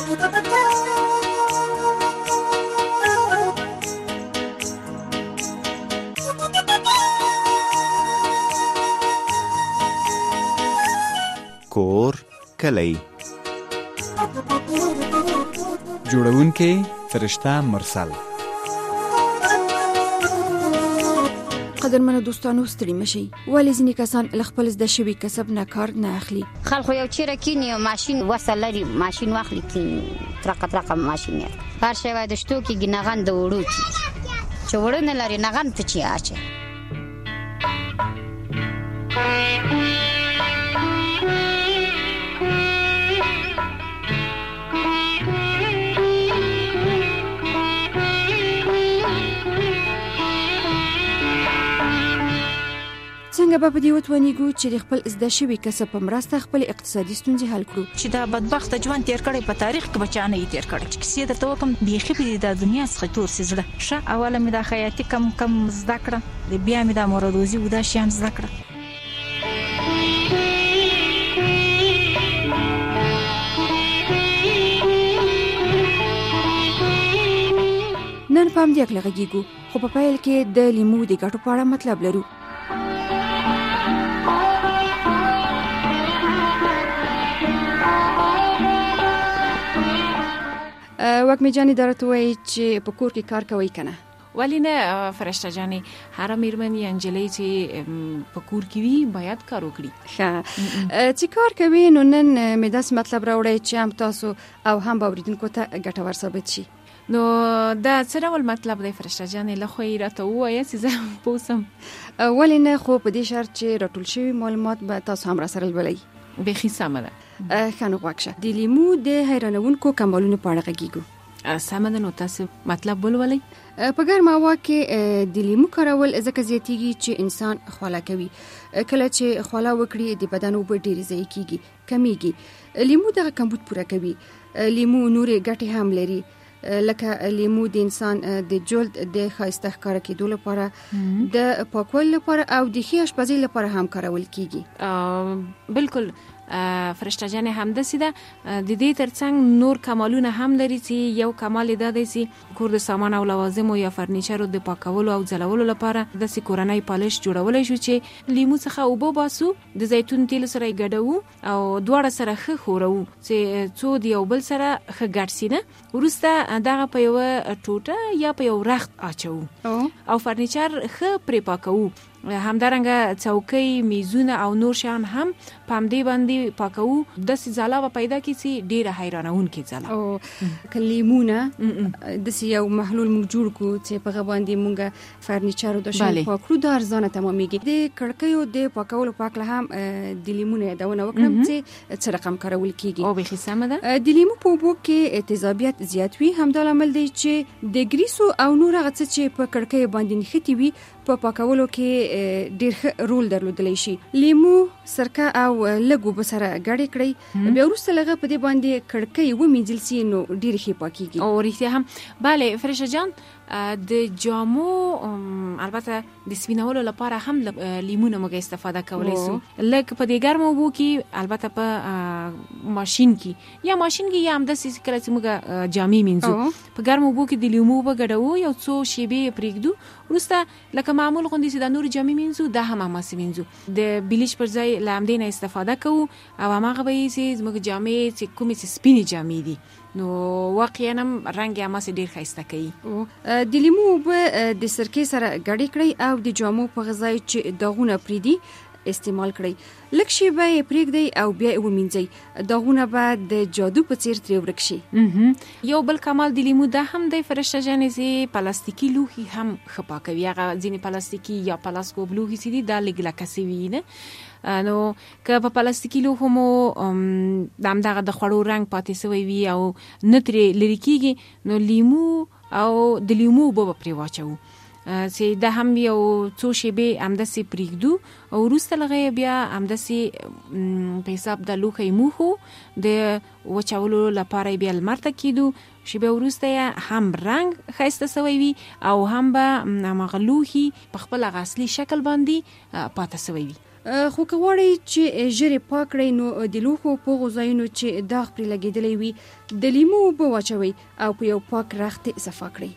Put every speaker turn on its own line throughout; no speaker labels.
کور کلی.
جوړونکی فرشته مرسل.
قدرمنو دوستانو ستړي مشي. ولې ځینې کسان له خپل زده شوي کسب نه کار نه اخلي؟
خلکو یو چیرې کینی ماشین وصل لري، ماشین واخلي کینی ترقه ماشین یې هر شی وای د شتو کې ګنغان د وړو کې چې وړو نه لري نغان ته چی اچي.
څنګه به په دې وتوانیږو چې د خپل زده شوي کسب په مرسته خپل اقتصادي ستونزې حل کړو؟
چې دا بدبخت ژوند تیر کړی په تاریخ کې بچانه یې تیر کړی چې کیسې درته وکم بیخي په د دنیا څخه تور سي زړه ښه. اوله مې دا خیاطي کم زده کړه، بیا مې دا مرادوزي ودا شیان زده کړه.
نن په همدې اړه غږیږو، خو په پیل کې د لیمو د ګټو په اړه مطلب لرو. وکمې جانې درته وایي چې په کور کې کار کوي کنه؟
ولی نه فرشته جانې، هر میرمن یا انجلۍ چې په کور کې وي باید کار وکړي.
چې کار کوي نو نن مې داسې مطلب راوړی چې هم تاسو او هم اوریدونکو ته ګټور ثابت شي.
نو دا څه ډول مطلب دی فرشته جانې؟ له خو یې راته ووایه چې زه پوسم.
ولې نه، خو په دې شرط چې راټول شوي معلومات به تاسو هم راسره ولولئ.
بیخي سمه ده.
ښه نو غوږ شه، د لیمو د حیرانونکو کمالونو په اړه غږیږو.
سمه ده، نو تاسو مطلب ولولئ.
په ګرمه هوا کې د لیمو کارول ځکه زیاتیږي چې انسان خوله کوي. کله چې خوله وکړي د بدن اوبه ډېرې ضایع کیږي، کمیږي. لیمو دغه کمبود پوره کوي. لیمو نورې ګټې هم لري، لکه لیمو د انسان د جلد د ښایسته ښکاره کېدو لپاره، د پاکوالي لپاره او د ښې اشپزۍ لپاره هم کارول کیږي.
بالکل فرشته جانې همداسې ده. د دې ترڅنګ نور کمالونه هم لري چې یو کمال دا دی چې کور د سامان او لوازمو یا فرنیچرو د پاکولو او ځلولو لپاره داسې کورنۍ پالش جوړولی شو چې لیمو څخه اوبه باسو، د زیتون تیل سره یې ګډوو او دواړه سره ښه ښوروو چې څو د یو بل سره ښه ګډ سي نه. وروسته دغه په یوه ټوټه یا په یو رخت اچوو او فرنیچر ښه پرې پاکوو. همدارنګه چوکۍ، میزونه او نور شیان هم په همدې باندې پاکوو. داسې ځاله به پیدا کړي چې ډېره حیرانونکې ځاله.
که لیمونه داسې یو محلول موږ جوړ کړو چې په هغه باندې موږ فرنیچر او د شیان پاک کړو، دا ارزانه تمامېږي. د کړکیو د پاکولو په هکله هم د لیمونه یادونه وکړم چې څه رقم کارول کېږي.
او بیخي سمه ده.
د لیمو په اوبو کې تیزابیت زیات وي، همدا لامل دی چې د ګریسو او نور هغه څه چې په کړکیو باندې نښتي وي په پاکولو کې ډېر ښه رول درلودلی شي. لیمو، سرکه او لږ اوبه سره ګډې کړئ، بیا وروسته لږه په دې باندې کړکۍ ومینځل سي نو ډېرې ښې پاکېږي.
او رښتیا هم بله فرشته جان، د جامو البته د سپینولو لپاره هم لیمونه موږ استفاده کولی سو. لږ په دې ګرمو اوبو کې، البته په ماشین کې یا همداسې کله چې موږ جامې مینځو په ګرمو اوبو کې د لیمو اوبه ګډوو، یو څو شیبې پرېږدو، وروسته لکه معمول غوندې چې د نورو جامې مینځو دا هم هماسې مینځو. د بلیچ پر ځای له همدې نه استفاده کوو او هماغه به یې چې زموږ جامې چې کومې چې سپینې جامې دي نو واقعا هم رنګ یې هماسې ډېر ښایسته کوي.
د لیمو اوبه د سرکې سره ګډې کړئ او د جامو په غذای چې داغونه پرېږدي استعمال کړئ. لږ شیبه یې پرېږدئ او بیا یې ومینځئ، داغونه به د جادو په څیر ترې ورک شي.
یو بل کمال د لیمو دا هم دی فرشته جانې چې پلاستیکي لوښي هم ښه پاکوي. هغه ځینې پلاستیکي یا پلاسکوب لوښي چې دي دا لږ لکه سوي نه، نو که په پلاستیکي لوښو مو همدغه د خوړو رنګ پاتې سوی وي او نه ترې لرې کېږي نو لیمو او د لیمو اوبه به پرې واچوو چې دا هم یو څو شیبې همداسې پرېږدو او وروسته لغه بیا همداسې په حساب د لوښی موښو د وچولو لپاره بیا لمر ته کېدو. شیبه وروسته هم رنګ ښایسته سوی وي او هم به هماغه لوښي په خپل اصلي شکل باندې پاته سوی وي.
خو که غواړئ چې ژر پاک کړئ نو د لوښو په هغو ځایونو چې داغ پرې لګېدلی وي د لیمو اوبه واچوئ او په یو پاک رخت صفا کړئ.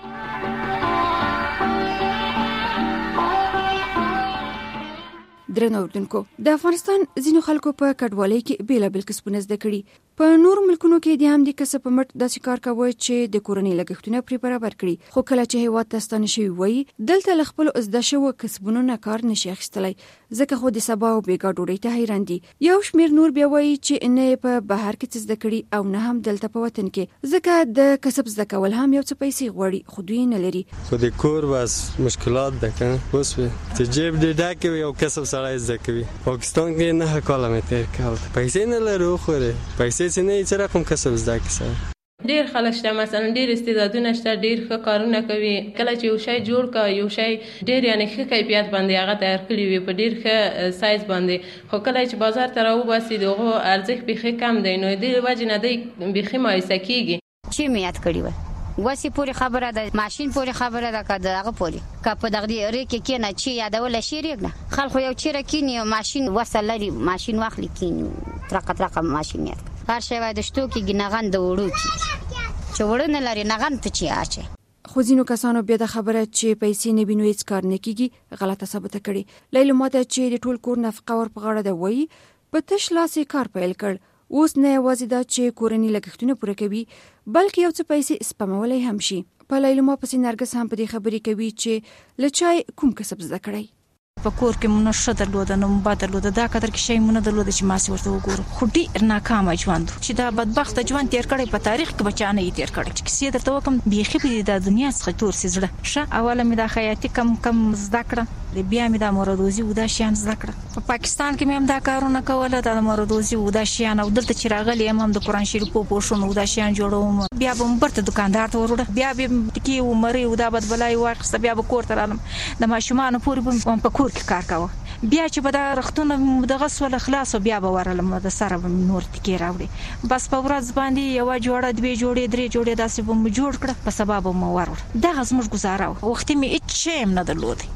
درنو اوریدونکو، د افغانستان ځینو خلکو په کډوالۍ کې بیلابیل کسبونه زده کړي. په نورو ملکونو کې د همدې کسب په مټ داسې کار کوي چې د کورنۍ لګښتونه پرې برابر کړي. خو کله چې هیواد ته ستانه شوي وي، دلته له خپلو زده شوو کسبونو نه کار نشي اخیستلی، ځکه خو د سبا او بېګا ډوډۍ ته حیران دي. یو شمېر نور بیا وایي چې نه یې په بهر کې څه زده کړي او نه هم دلته په وطن کې، ځکه د کسب زده کول هم یو څه پیسې غواړي خو دوی نه لري.
خو د کور بس مشکلات ده که اوس چې جیب دې ډک وي او کسب سړی زده کوي. پاکستان کې 9 کاله مې تېر کړل، پیسې نه لرو خورې پیسې چې نه څه رقم کسب زده کړي.
ډیر خلک شته، مثلا ډیر استعدادونه شته، ډیر ښه کارونه کوي. کله چې یو شی جوړ کا یو شی ډیر یعنی ښه کیفیت باندې هغه تیار کړی وي په ډیر ښه سایز باندې، خو کله چې بازار ته راوباسي دغه ارزښت بیخي کم دی، نو د وجه نه دی بیخي مایوسه کیږي.
چې مې یاد کړی و وسی پوری خبره ده، ماشین پوری خبره ده که دغه پوری که په دغه ریکې کې نه چې یادول شي ریګ نه خلکو یو چیرې کینی ماشین وصل لري، ماشین واخلي کینی ترقه ماشین یاد هر شی وای د شتو کې ګنغان د وړو کې چې وړنه لري نغان ته چی اچي.
خو ځینو کسانو بیا د خبره چې پیسې نه بینو هیڅ کار نه کیږي غلطه ثابته کړي. لیلو ماته چې د ټول کور نفقه ور په غاړه ده وایي په تش لاسې کار پیل کړ. اوس نه یوازې دا چې کورنۍ لګښتونه پوره کوي بلکې یو څه پیسې سپمولی هم شي. په لیلو ما پسې نرګس هم په دې خبرې کوي چې له چای کوم کسب زده کړی.
په کور کې مونږ نشه درلوده نو مبا درلوده دا قدر کې شی مونږ درلوده چې ماسي ورته وګورم، خو ډېر ناکامه ژوند چې دا بدبخت ژوند تیر کړی په تاریخ کې بچانه یې تیر کړی چې کیسې درته وکم بیخي په د دنیا څخه تور سي زړه ښه. اوله مې دا خیاطي کم زده کړه، بیا مې دا موردوزي ودا شیان زده کړه. په پاکستان کې مې هم دا کارونه کوله، دا موردوزي ودا شیان، او دلته چې راغلی هم د قرآن شریف په پوښونو ودا شیان جوړوم. بیا به برته دکاندار ته وروړه، بیا به ټکی عمرې ودا بدبلای واخسته، بیا به کور ته رالم د ماشومان پورې په کور کې کار کوه. بیا چې به دا رختونه دغه سول خلاص بیا به ورلم د سره به نور ټکی راوړي. بس په ورځ باندې یو جوړه 2 جوړې 3 جوړې داسې به مو جوړ کړه، په سبا به مو ورور. دا زموږ گزاره وخت مې هیڅ شی هم نه درلود.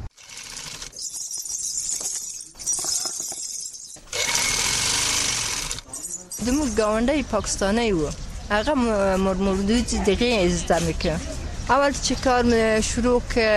زموږ ګاونډی پاکستانی و، هغه مرمردوزي دغه زده میکرد. اول چې کار مې شروع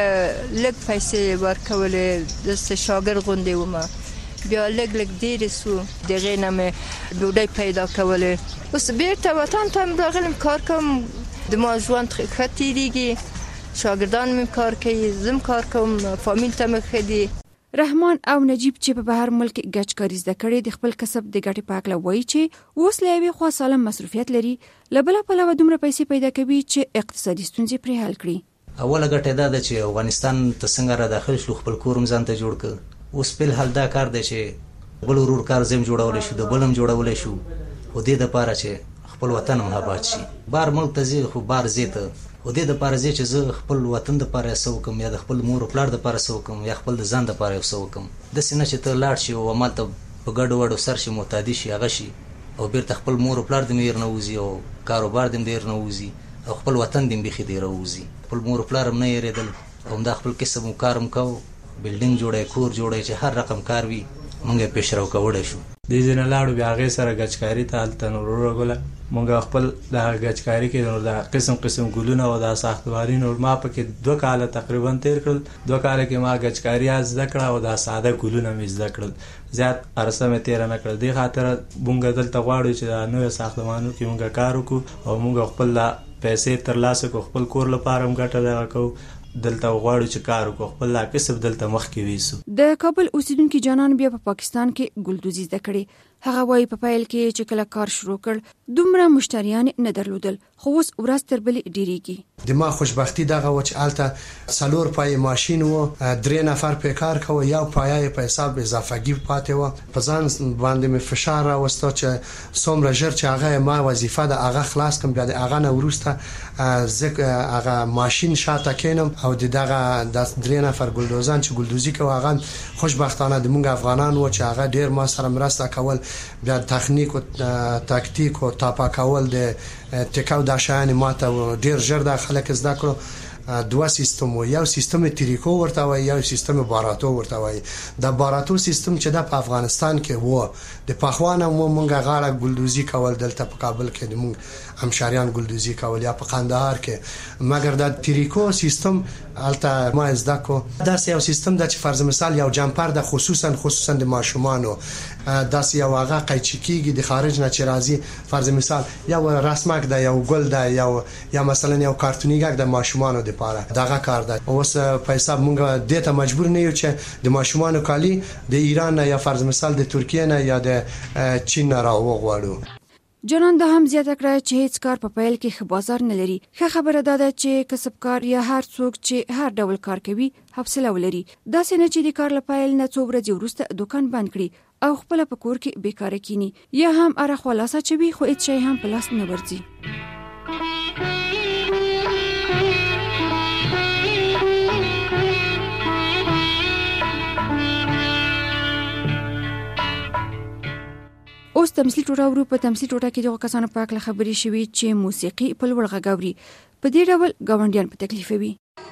که لږ پیسې ورکولې دست شاګرد غوندې ومه، بیا لږ ډېرې سو دغې نه مې ډوډۍ پیدا کولې. اوس بیرته وطن ته مې راغلم کار کوم، د ما ژوند ښه تېرېږي، شاګردان مې کار کوي، زه کار کوم، فامیل ته مې ښه دي.
رحمان او نجیب چې په بهر ملک ګچکاري زده کړي د خپل کسب د ګټې په هکله وایي چې اوس له یوې خوا سالم مصروفیت لري، له بله پلوه دومره پیسې پیدا کوي چې اقتصادي ستونزې پرې حل کړي.
اوله ګټه دا ده چې افغانستان ته څنګه را داخل شو، خپل کور هم ځان ته جوړ کړ. اوس په حال دا کار دی چې بل ورور کار زم جوړولی شو، د بل هم جوړولی شو، خو دې دپاره چې خپل وطن هم آباد شي. بار ملک ته ځي خو بار ځي ته، خو دې دپاره ځي چې زه خپل وطن دپاره څه وکړم، یا د خپل مور او پلار دپاره څه وکړم، یا خپل د ځان دپاره یو څه وکړم. داسې نه چې ته لاړ شي او همالته په ګډو وډو سر شي، معتادي شي، هغه شي، او بیرته خپل مور او پلار دې هم هېر نه وځي، او کاروبار دې هم هېر نه وځي، او خپل وطن دې هم بیخي دې راوځي. خپل مور او پلار هم نه هېرېدل، او همدا خپل کسب و کار هم کوو، بلډینګ جوړی، کور جوړی، چې هر رقم کار وي مونږ یې پیشرو کولی شو.
دې ځینې لاړو بیا هغې سره ګچکاري ته هلته نور ورغله. مونږ خپل د ګچکاري کې نور د قسم ګلونه او د ساختماني نور ما پکې 2 کاله تقریبا تیر کړل. 2 کاله کې ما ګچکاري زده کړه او د ساده ګلونه مې زده کړل، زیات عرصه مې تېره نه کړل. دې خاطر مونږ دلته غواړو چې د نویو ساختمانو کې مونږ کار وکړو او مونږ خپل پیسې ترلاسه کړو، خپل کور لپاره هم ګټه دغه کوو. دلته غواړو چې کار وکړو، خپل لا کسب دلته مخکې ویسو.
د کابل اوسیدونکي جانان بیا په پاکستان کې ګلدوزي زده کړې. هغه وایي په پیل کې چې کله کار شروع کړ دومره مشتریان نه درلودل، خو اوس ورځ تر بلې ډېرېږي.
د ما خوشبختي دغه و چې هلته 4 پای ماشین و، 3 نفر په کار کوه، یو پایه په حساب اضافهګي پاتې و. په ځان باندې مې فشار راوسته چې څومره ژر چې هغه ما وظیفه ده هغه خلاص کړم، بیا د هغه نه وروسته زه هغه ماشین شاته کینم او دغه د 3 نفر ګلدوزان چې ګلدوزي کوي هغه خوشبختانه د موږ افغانان و چې هغه ډیر ما سره مرسته کول، بیا تخنیک او تاکتیک او تاپا کول د ټیکاو د شان ماته ډیر ژر د خلک زده کړو. دوه سیستم و یو سیستم تریکو ورته وایي یو سیستم باراتو ورته وایي د باراتو سیستم چې د افغانستان کې وو د پخوانه مونږه غاړه ګلدوزي کول دلته په کابل کې د مونږ همشاریان ګلدوزي کول یا په قندهار کې مګر د تریکو سیستم الته ما زده کو دا یو سیستم د فرض مثال یو جمپر د خصوصا د ماشومانو داسې یو هغه قیچیکیږي د خارج نه چې راځي فرض مثال یو رسمک د یو ګل د یا مثلا یو کارتونیګک د ماشومانو د پاره دغه کار ده اوس په حساب مونږ دته مجبور نه یو چې د ماشومانو کالی د ایران یا فرض مثال د ترکیه نه یا د چین نه راوغواړو.
جنان دا هم زیاته کړه چې هیڅ کار په پیل کې ښه بازار نه لري. ښه خبره ده چې کسبکار یا هر څوک چې هر ډول کار کوي حوصله ولري. داسې نه چې د کار لپاره نه څو ورځې وروسته دکان بند کړي او خپل په کور کې بیکاره کینی یا هم اره خلاصه چوي خو هیڅ شی هم په لاس نه ورځي. اوس تمثيل ټوټه ورو په تمثيل ټوټه کې دغه کسانو په اړه خبرې شوې چې موسیقي په لوړ غږ اوري په دې ډول ګاونډیان په تکلیفوي.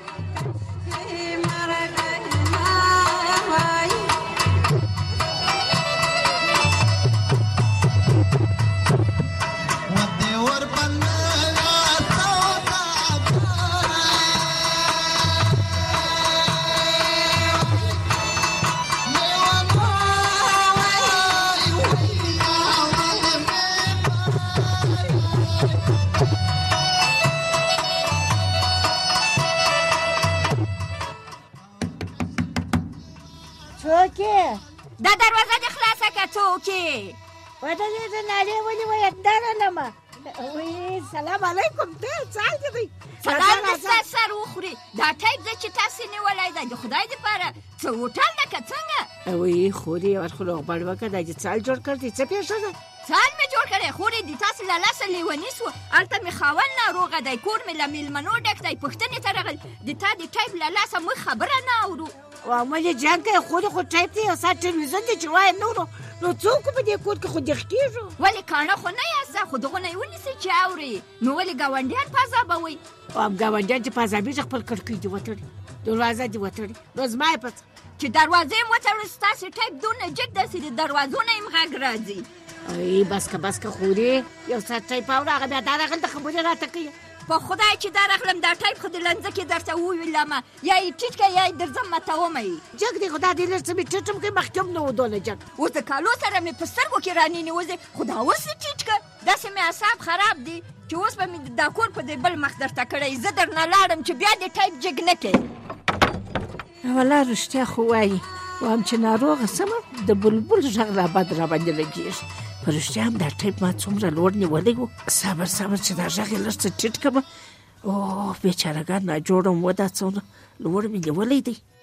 دا دروازه دې خلاصه که څوکې وته دې د نالې ولې وایې درلمه وی سلام علیکم ته څنګه دی سلام دې سر وخوري دا ټایپ د چې تاسو نیولای دی د خدای دې پاره څه هوټل نه که څنګه
وی خوري ورخلو غبړ وکړه د څال جوړ کړی څه پیښه ده
څال مې جوړ کړی خوري دې تاسو لا لاس لیونی سو الته مې خاون ناروغه دی کور مې له میلمنو ډک دی پښتنې ته راغل د تا د ټایپ لا لاس مې خبره نه اورو
وامل جنګ خو ټایپ دی او سات تلویزیون دی چې وای نو څوک په دې کور کې خو دې کېږي
ولې کانه خو نه یاسه خو دغه نه ونیسي چې اوري نو ولې ګاونډیان پازابوي
او ګاونډیان چې پازابي خپل کړکۍ دی وتړي دروازه دی وتړي روز ما پات
چې دروازه مو تړل ستاسو ټایپ دونه جګ داسې د دروازونه یې غږ راځي
ای بس که خوري یو سات ټایپ او هغه بیا دا راغل د خبرې راته کوي
په خدای چې دا راغلم دا ټایپ خو د لنځه کې درته وویلم یا یې ټیټ که یا یې درځم ماتومه یې
جګ دی خو دا دې لږ څه مې ټیټ هم کوي مخکې هم نه و دونه جګ
اوس د کالو سره مې په سترګو کې راننوځې خو دا اوس یې ټیټ که داسې مې اعصاب خراب دي چې اوس به مې دا کور په دې بل مخ درته کړی زه درنه لاړم چې بیا دې ټایپ جګ نه کوي
والله رښتیا خو وایي وایم چې ناروغه سمه د بلبل غږ راباندې لګېږي په رښتیا هم دا ټایپ ما څومره لوړ نیولی و صبر چې دا غږ یې لږ څه ټیټ کړمه اوه بېچارهګان ناجوړه مو دا څونه لوړ مې نیولی دی